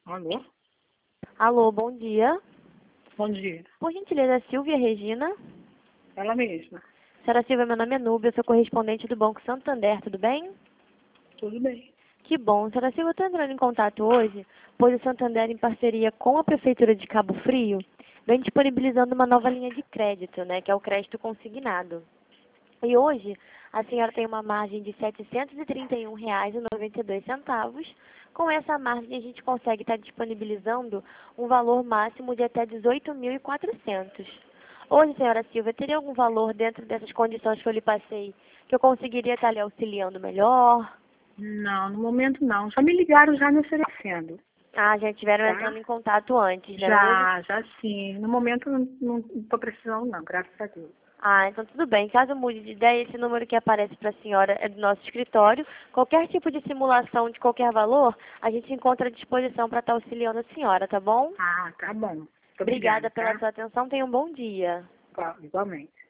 Alô? Alô, bom dia. Bom dia. Por gentileza, Silvia Regina. Ela mesma. Senhora Silvia, meu nome é Núbia, eu sou correspondente do Banco Santander, tudo bem? Tudo bem. Que bom. Senhora Silvia, eu estou entrando em contato hoje, pois o Santander, em parceria com a Prefeitura de Cabo Frio, vem disponibilizando uma nova linha de crédito, né, que é o crédito consignado. E hoje, a senhora tem uma margem de R$ 731,92. Com essa margem, a gente consegue estar disponibilizando um valor máximo de até 18.400. Hoje, senhora Silvia, teria algum valor dentro dessas condições que eu lhe passei que eu conseguiria estar lhe auxiliando melhor? Não, no momento não. Só me ligaram já me oferecendo. Ah, já estiveram Tá? entrando em contato antes, né? Não é mesmo? Já sim. No momento não estou precisando não, graças a Deus. Ah, então tudo bem. Caso mude de ideia, esse número que aparece para a senhora é do nosso escritório. Qualquer tipo de simulação de qualquer valor, a gente encontra à disposição para estar auxiliando a senhora, tá bom? Ah, tá bom. Muito Obrigada obrigada, pela tá? sua atenção. Tenha um bom dia. Igualmente.